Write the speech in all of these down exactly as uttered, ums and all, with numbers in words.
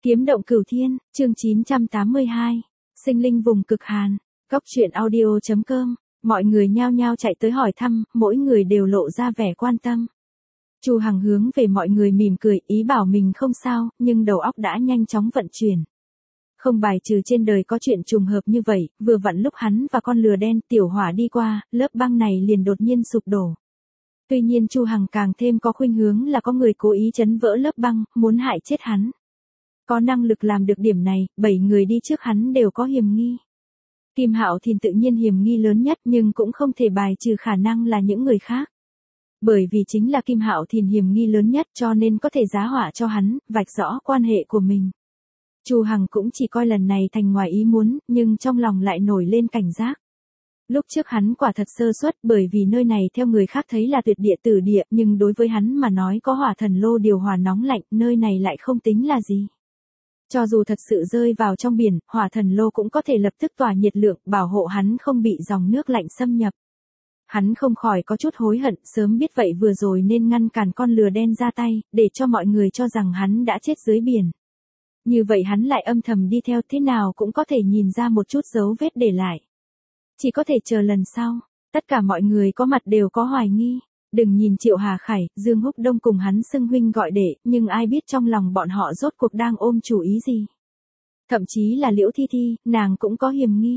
Kiếm động cửu thiên, chương chín trăm tám mươi hai. Sinh linh vùng cực hàn. Góc truyện audio.com. Mọi người nhao nhao chạy tới hỏi thăm, mỗi người đều lộ ra vẻ quan tâm. Chu Hằng hướng về mọi người mỉm cười, ý bảo mình không sao, nhưng đầu óc đã nhanh chóng vận chuyển. Không bài trừ trên đời có chuyện trùng hợp như vậy, vừa vặn lúc hắn và con lừa đen tiểu hỏa đi qua, lớp băng này liền đột nhiên sụp đổ. Tuy nhiên Chu Hằng càng thêm có khuynh hướng là có người cố ý chấn vỡ lớp băng, muốn hại chết hắn. Có năng lực làm được điểm này, bảy người đi trước hắn đều có hiểm nghi. Kim Hạo Thìn tự nhiên hiểm nghi lớn nhất, nhưng cũng không thể bài trừ khả năng là những người khác. Bởi vì chính là Kim Hạo Thìn hiểm nghi lớn nhất cho nên có thể giá họa cho hắn, vạch rõ quan hệ của mình. Chu Hằng cũng chỉ coi lần này thành ngoài ý muốn, nhưng trong lòng lại nổi lên cảnh giác. Lúc trước hắn quả thật sơ suất, bởi vì nơi này theo người khác thấy là tuyệt địa tử địa, nhưng đối với hắn mà nói có hỏa thần lô điều hòa nóng lạnh, nơi này lại không tính là gì. Cho dù thật sự rơi vào trong biển, hỏa thần lô cũng có thể lập tức tỏa nhiệt lượng, bảo hộ hắn không bị dòng nước lạnh xâm nhập. Hắn không khỏi có chút hối hận, sớm biết vậy vừa rồi nên ngăn cản con lừa đen ra tay, để cho mọi người cho rằng hắn đã chết dưới biển. Như vậy hắn lại âm thầm đi theo, thế nào cũng có thể nhìn ra một chút dấu vết để lại. Chỉ có thể chờ lần sau. Tất cả mọi người có mặt đều có hoài nghi. Đừng nhìn Triệu Hà Khải, Dương Húc Đông cùng hắn xưng huynh gọi đệ, nhưng ai biết trong lòng bọn họ rốt cuộc đang ôm chủ ý gì. Thậm chí là Liễu Thi Thi, nàng cũng có hiểm nghi.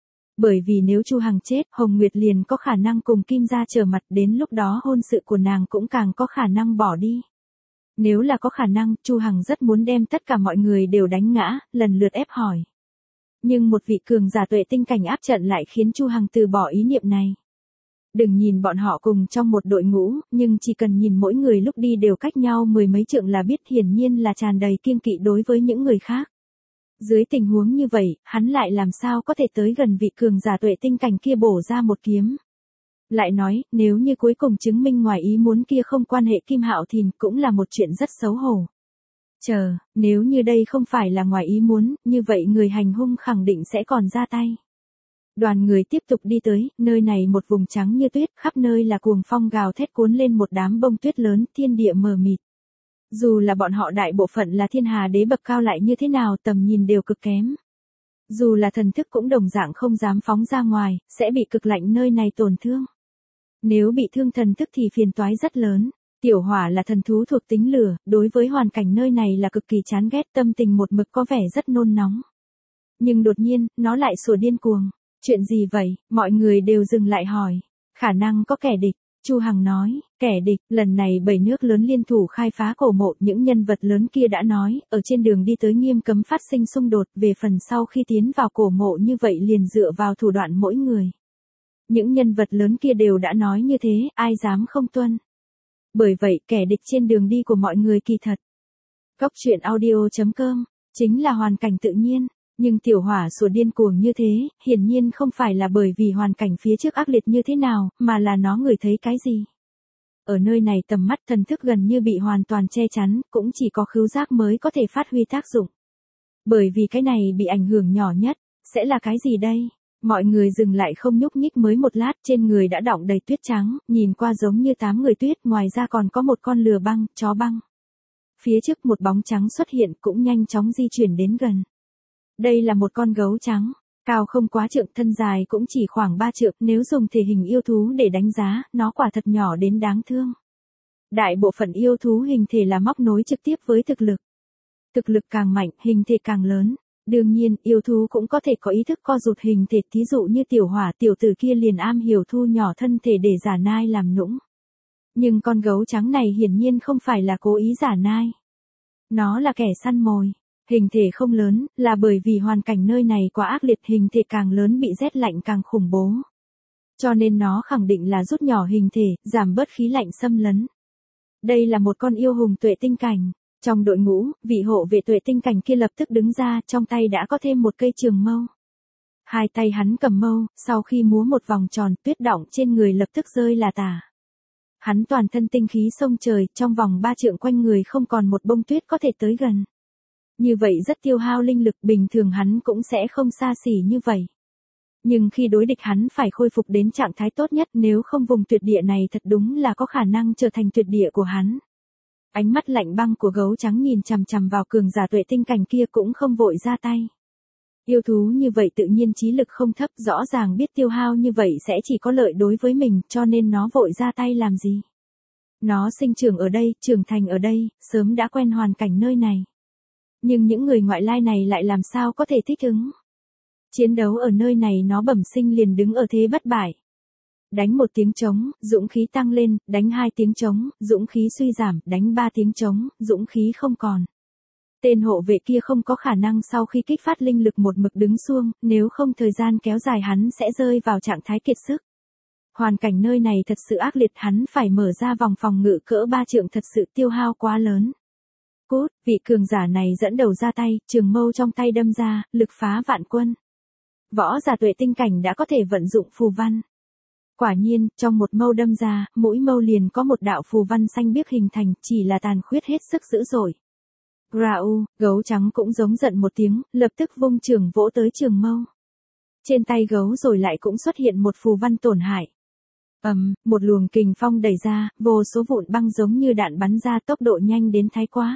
Bởi vì nếu Chu Hằng chết, Hồng Nguyệt liền có khả năng cùng Kim gia trở mặt, đến lúc đó hôn sự của nàng cũng càng có khả năng bỏ đi. Nếu là có khả năng, Chu Hằng rất muốn đem tất cả mọi người đều đánh ngã, lần lượt ép hỏi. Nhưng một vị cường giả tuệ tinh cảnh áp trận lại khiến Chu Hằng từ bỏ ý niệm này. Đừng nhìn bọn họ cùng trong một đội ngũ, nhưng chỉ cần nhìn mỗi người lúc đi đều cách nhau mười mấy trượng là biết hiển nhiên là tràn đầy kiêng kỵ đối với những người khác. Dưới tình huống như vậy, hắn lại làm sao có thể tới gần vị cường giả tuệ tinh cảnh kia bổ ra một kiếm. Lại nói, nếu như cuối cùng chứng minh ngoài ý muốn kia không quan hệ Kim Hạo Thìn cũng là một chuyện rất xấu hổ. Chờ, nếu như đây không phải là ngoài ý muốn, như vậy người hành hung khẳng định sẽ còn ra tay. Đoàn người tiếp tục đi tới, nơi này một vùng trắng như tuyết, khắp nơi là cuồng phong gào thét cuốn lên một đám bông tuyết lớn, thiên địa mờ mịt. Dù là bọn họ đại bộ phận là thiên hà đế bậc cao lại như thế nào, tầm nhìn đều cực kém. Dù là thần thức cũng đồng dạng không dám phóng ra ngoài, sẽ bị cực lạnh nơi này tổn thương. Nếu bị thương thần thức thì phiền toái rất lớn. Tiểu Hỏa là thần thú thuộc tính lửa, đối với hoàn cảnh nơi này là cực kỳ chán ghét, tâm tình một mực có vẻ rất nôn nóng. Nhưng đột nhiên, nó lại sủa điên cuồng. Chuyện gì vậy? Mọi người đều dừng lại hỏi. Khả năng có kẻ địch. Chu Hằng nói, kẻ địch, lần này bảy nước lớn liên thủ khai phá cổ mộ, những nhân vật lớn kia đã nói, ở trên đường đi tới nghiêm cấm phát sinh xung đột, về phần sau khi tiến vào cổ mộ như vậy liền dựa vào thủ đoạn mỗi người. Những nhân vật lớn kia đều đã nói như thế, ai dám không tuân. Bởi vậy, kẻ địch trên đường đi của mọi người kỳ thật. Góc truyện audio.com, chính là hoàn cảnh tự nhiên. Nhưng Tiểu Hỏa sủa điên cuồng như thế, hiển nhiên không phải là bởi vì hoàn cảnh phía trước ác liệt như thế nào, mà là nó ngửi thấy cái gì. Ở nơi này tầm mắt thần thức gần như bị hoàn toàn che chắn, cũng chỉ có khứu giác mới có thể phát huy tác dụng. Bởi vì cái này bị ảnh hưởng nhỏ nhất, sẽ là cái gì đây? Mọi người dừng lại không nhúc nhích mới một lát, trên người đã đọng đầy tuyết trắng, nhìn qua giống như tám người tuyết, ngoài ra còn có một con lừa băng, chó băng. Phía trước một bóng trắng xuất hiện cũng nhanh chóng di chuyển đến gần. Đây là một con gấu trắng, cao không quá trượng, thân dài cũng chỉ khoảng ba trượng, nếu dùng thể hình yêu thú để đánh giá, nó quả thật nhỏ đến đáng thương. Đại bộ phận yêu thú hình thể là móc nối trực tiếp với thực lực. Thực lực càng mạnh, hình thể càng lớn. Đương nhiên, yêu thú cũng có thể có ý thức co rụt hình thể, thí dụ như Tiểu Hỏa, tiểu tử kia liền am hiểu thu nhỏ thân thể để giả nai làm nũng. Nhưng con gấu trắng này hiển nhiên không phải là cố ý giả nai. Nó là kẻ săn mồi. Hình thể không lớn, là bởi vì hoàn cảnh nơi này quá ác liệt, hình thể càng lớn bị rét lạnh càng khủng bố. Cho nên nó khẳng định là rút nhỏ hình thể, giảm bớt khí lạnh xâm lấn. Đây là một con yêu hùng tuệ tinh cảnh. Trong đội ngũ, vị hộ vệ tuệ tinh cảnh kia lập tức đứng ra, trong tay đã có thêm một cây trường mâu. Hai tay hắn cầm mâu, sau khi múa một vòng tròn, tuyết đọng trên người lập tức rơi là tả. Hắn toàn thân tinh khí sông trời, trong vòng ba trượng quanh người không còn một bông tuyết có thể tới gần. Như vậy rất tiêu hao linh lực, bình thường hắn cũng sẽ không xa xỉ như vậy. Nhưng khi đối địch hắn phải khôi phục đến trạng thái tốt nhất, nếu không vùng tuyệt địa này thật đúng là có khả năng trở thành tuyệt địa của hắn. Ánh mắt lạnh băng của gấu trắng nhìn chằm chằm vào cường giả tuệ tinh cảnh kia cũng không vội ra tay. Yêu thú như vậy tự nhiên trí lực không thấp, rõ ràng biết tiêu hao như vậy sẽ chỉ có lợi đối với mình, cho nên nó vội ra tay làm gì. Nó sinh trưởng ở đây, trưởng thành ở đây, sớm đã quen hoàn cảnh nơi này. Nhưng những người ngoại lai này lại làm sao có thể thích ứng. Chiến đấu ở nơi này nó bẩm sinh liền đứng ở thế bất bại. Đánh một tiếng trống, dũng khí tăng lên, đánh hai tiếng trống, dũng khí suy giảm, đánh ba tiếng trống, dũng khí không còn. Tên hộ vệ kia không có khả năng sau khi kích phát linh lực một mực đứng xuông, nếu không thời gian kéo dài hắn sẽ rơi vào trạng thái kiệt sức. Hoàn cảnh nơi này thật sự ác liệt, hắn phải mở ra vòng phòng ngự cỡ ba trượng, thật sự tiêu hao quá lớn. Cút, vị cường giả này dẫn đầu ra tay, trường mâu trong tay đâm ra, lực phá vạn quân. Võ giả tuệ tinh cảnh đã có thể vận dụng phù văn. Quả nhiên, trong một mâu đâm ra, mỗi mâu liền có một đạo phù văn xanh biếc hình thành, chỉ là tàn khuyết hết sức dữ dội. Grau, gấu trắng cũng giống giận một tiếng, lập tức vung trường vỗ tới trường mâu. Trên tay gấu rồi lại cũng xuất hiện một phù văn tổn hại. ầm, um, một luồng kình phong đẩy ra, vô số vụn băng giống như đạn bắn ra, tốc độ nhanh đến thái quá.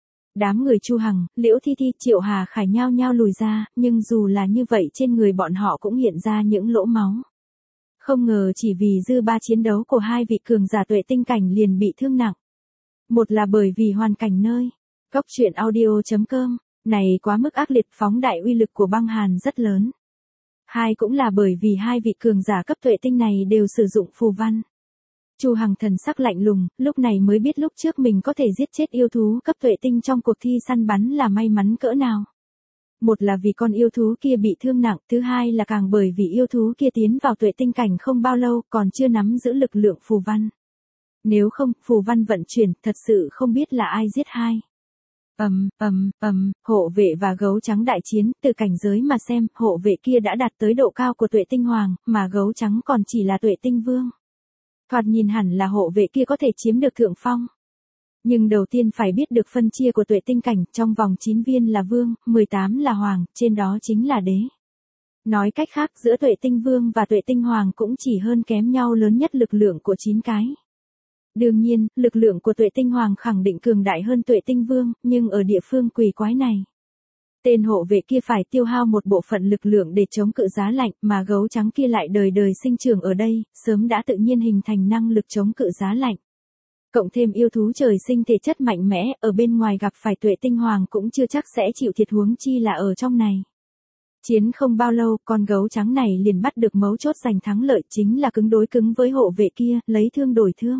Đám người Chu Hằng, Liễu Thi Thi, Triệu Hà Khải nhao nhao lùi ra, nhưng dù là như vậy trên người bọn họ cũng hiện ra những lỗ máu. Không ngờ chỉ vì dư ba chiến đấu của hai vị cường giả tuệ tinh cảnh liền bị thương nặng. Một là bởi vì hoàn cảnh nơi. Cốc truyện audio chấm com, này quá mức ác liệt, phóng đại uy lực của băng hàn rất lớn. Hai cũng là bởi vì hai vị cường giả cấp tuệ tinh này đều sử dụng phù văn. Chu Hằng thần sắc lạnh lùng, lúc này mới biết lúc trước mình có thể giết chết yêu thú cấp tuệ tinh trong cuộc thi săn bắn là may mắn cỡ nào. Một là vì con yêu thú kia bị thương nặng, thứ hai là càng bởi vì yêu thú kia tiến vào tuệ tinh cảnh không bao lâu, còn chưa nắm giữ lực lượng phù văn. Nếu không, phù văn vận chuyển, thật sự không biết là ai giết hai. ầm, ầm, ầm, hộ vệ và gấu trắng đại chiến, từ cảnh giới mà xem, hộ vệ kia đã đạt tới độ cao của tuệ tinh hoàng, mà gấu trắng còn chỉ là tuệ tinh vương. Thoạt nhìn hẳn là hộ vệ kia có thể chiếm được thượng phong. Nhưng đầu tiên phải biết được phân chia của tuệ tinh cảnh, trong vòng chín viên là vương, mười tám là hoàng, trên đó chính là đế. Nói cách khác, giữa tuệ tinh vương và tuệ tinh hoàng cũng chỉ hơn kém nhau lớn nhất lực lượng của chín cái. Đương nhiên, lực lượng của tuệ tinh hoàng khẳng định cường đại hơn tuệ tinh vương, nhưng ở địa phương quỷ quái này. Tên hộ vệ kia phải tiêu hao một bộ phận lực lượng để chống cự giá lạnh, mà gấu trắng kia lại đời đời sinh trưởng ở đây, sớm đã tự nhiên hình thành năng lực chống cự giá lạnh. Cộng thêm yêu thú trời sinh thể chất mạnh mẽ, ở bên ngoài gặp phải tuệ tinh hoàng cũng chưa chắc sẽ chịu thiệt, huống chi là ở trong này. Chiến không bao lâu, con gấu trắng này liền bắt được mấu chốt giành thắng lợi, chính là cứng đối cứng với hộ vệ kia, lấy thương đổi thương.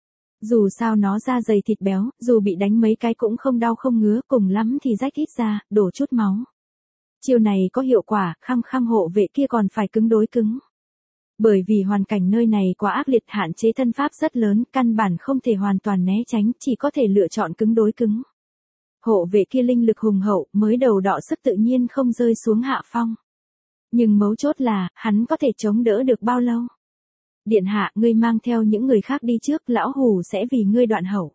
Dù sao nó da dày thịt béo, dù bị đánh mấy cái cũng không đau không ngứa, cùng lắm thì rách ít ra, đổ chút máu. Chiêu này có hiệu quả, khăng khăng hộ vệ kia còn phải cứng đối cứng. Bởi vì hoàn cảnh nơi này quá ác liệt, hạn chế thân pháp rất lớn, căn bản không thể hoàn toàn né tránh, chỉ có thể lựa chọn cứng đối cứng. Hộ vệ kia linh lực hùng hậu, mới đầu đọ sức tự nhiên không rơi xuống hạ phong. Nhưng mấu chốt là, hắn có thể chống đỡ được bao lâu? Điện hạ, ngươi mang theo những người khác đi trước, lão hủ sẽ vì ngươi đoạn hậu.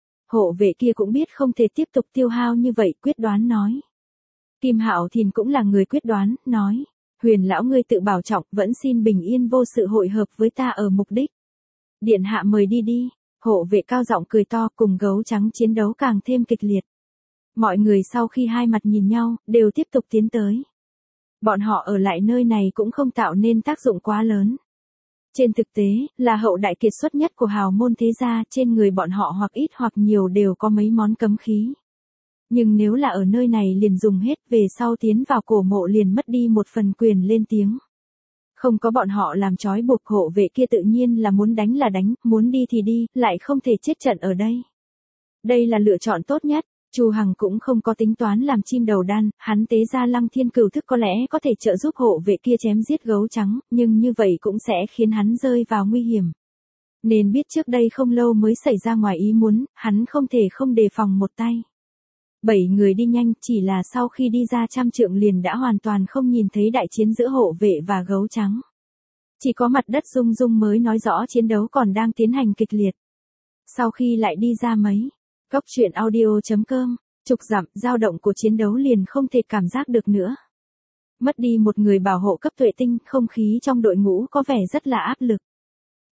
Hộ vệ kia cũng biết không thể tiếp tục tiêu hao như vậy, quyết đoán nói. Kim Hạo Thìn cũng là người quyết đoán, nói. Huyền lão ngươi tự bảo trọng, vẫn xin bình yên vô sự hội hợp với ta ở mục đích. Điện hạ mời đi đi. Hộ vệ cao giọng cười to, cùng gấu trắng chiến đấu càng thêm kịch liệt. Mọi người sau khi hai mặt nhìn nhau, đều tiếp tục tiến tới. Bọn họ ở lại nơi này cũng không tạo nên tác dụng quá lớn. Trên thực tế, là hậu đại kiệt xuất nhất của hào môn thế gia, trên người bọn họ hoặc ít hoặc nhiều đều có mấy món cấm khí. Nhưng nếu là ở nơi này liền dùng hết, về sau tiến vào cổ mộ liền mất đi một phần quyền lên tiếng. Không có bọn họ làm trói buộc, hộ vệ kia tự nhiên là muốn đánh là đánh, muốn đi thì đi, lại không thể chết trận ở đây. Đây là lựa chọn tốt nhất. Chu Hằng cũng không có tính toán làm chim đầu đan, hắn tế ra Lăng Thiên Cửu Thức có lẽ có thể trợ giúp hộ vệ kia chém giết gấu trắng, nhưng như vậy cũng sẽ khiến hắn rơi vào nguy hiểm. Nên biết trước đây không lâu mới xảy ra ngoài ý muốn, hắn không thể không đề phòng một tay. Bảy người đi nhanh, chỉ là sau khi đi ra trăm trượng liền đã hoàn toàn không nhìn thấy đại chiến giữa hộ vệ và gấu trắng. Chỉ có mặt đất rung rung mới nói rõ chiến đấu còn đang tiến hành kịch liệt. Sau khi lại đi ra mấy Cốc truyện audio chấm com, chục dặm, dao động của chiến đấu liền không thể cảm giác được nữa. Mất đi một người bảo hộ cấp tuệ tinh, không khí trong đội ngũ có vẻ rất là áp lực.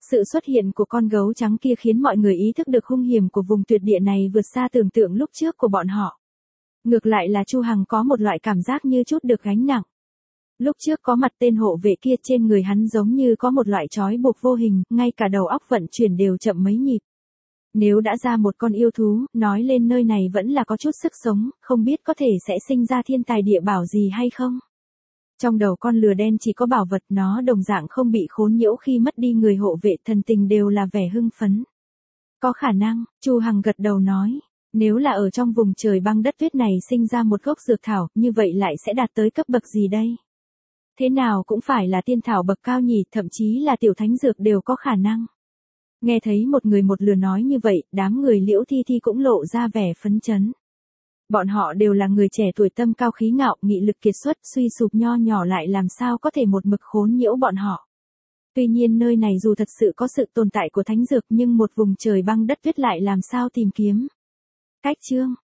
Sự xuất hiện của con gấu trắng kia khiến mọi người ý thức được hung hiểm của vùng tuyệt địa này vượt xa tưởng tượng lúc trước của bọn họ. Ngược lại là Chu Hằng có một loại cảm giác như chút được gánh nặng. Lúc trước có mặt tên hộ vệ kia trên người hắn giống như có một loại trói buộc vô hình, ngay cả đầu óc vận chuyển đều chậm mấy nhịp. Nếu đã ra một con yêu thú, nói lên nơi này vẫn là có chút sức sống, không biết có thể sẽ sinh ra thiên tài địa bảo gì hay không. Trong đầu con lừa đen chỉ có bảo vật, nó đồng dạng không bị khốn nhiễu khi mất đi người hộ vệ, thần tình đều là vẻ hưng phấn. Có khả năng, Chu Hằng gật đầu nói, nếu là ở trong vùng trời băng đất tuyết này sinh ra một gốc dược thảo, như vậy lại sẽ đạt tới cấp bậc gì đây? Thế nào cũng phải là tiên thảo bậc cao nhỉ, thậm chí là tiểu thánh dược đều có khả năng. Nghe thấy một người một lừa nói như vậy, đám người Liễu Thi Thi cũng lộ ra vẻ phấn chấn. Bọn họ đều là người trẻ tuổi tâm cao khí ngạo, nghị lực kiệt xuất, suy sụp nho nhỏ lại làm sao có thể một mực khốn nhiễu bọn họ. Tuy nhiên nơi này dù thật sự có sự tồn tại của thánh dược nhưng một vùng trời băng đất tuyết lại làm sao tìm kiếm. Cách chương